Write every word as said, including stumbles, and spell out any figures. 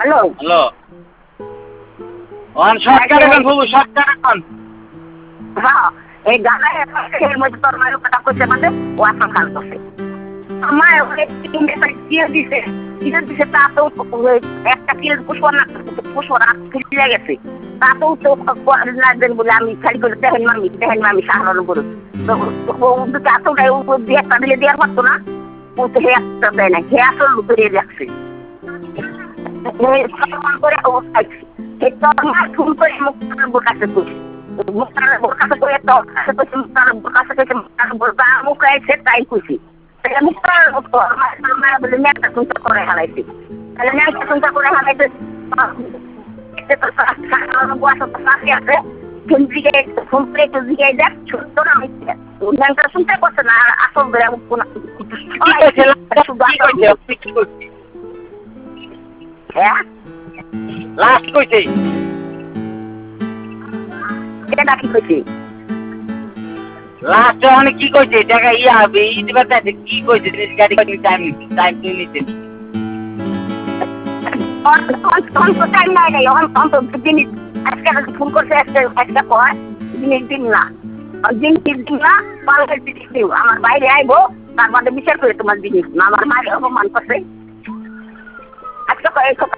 hello hello one shortcut এখন বাবু shortcut এখন হ্যাঁ এই গানের মধ্যে তোর মায়ের কথা কইছে মানে ও আসন খান করছে আমার অনেক তিনটে দিয়ে দিছে দিয়ে দিছে তা তো একটা কিলো পুষ্প না পুষ্প না ফিরে গেছে তা তো তো লাগবেন বলে আমি খালি করে দেখেন মামি দেখেন মামি সাহায্য করুন তো দুটো আসলটাই উপর দিয়ে একটা দিলে দেওয়ার পারতো না ও তো হে একটা দেয় না হে আসল ধরে রাখছে করে অবস্থায় তোর মা ফোন করে মুক্তার বোকাতে করছে মুক্তার বোকাতে করে তোর কাছে করছে মুক্তার বোকাতে করছে মুক্তার বোকা মুখে এসে তাই খুশি মুক্তার মায়ের বলে মেয়েটা চিন্তা করে হারাইছে তাহলে মেয়েটা চিন্তা করে হারাইছে আছে ফোন দিকে ফোন করে একটু দিকে দেখ ছোট্ট না ব্যাংকটা চিন্তা করছে না আসল বেড়ে হ্যাঁ লাস্ট কইছে এটা কি কইছে লাস্ট মানে কি কইছে টাকা ইয়া হবে ই দিবা তাতে কি কইছে গাড়ি গাড়ি টাইম টাইম তুই নিতে অন অন তো টাইম নাই নাই অন অন তো দিন আজকে ফোন করছে আজকে একটা কয় দিন দিন না দিন দিন না পালকে দিও আমার বাইরে আইবো তার মধ্যে বিচার করে তোমার জিনিস না আমার মায়ের অপমান করছে আজকে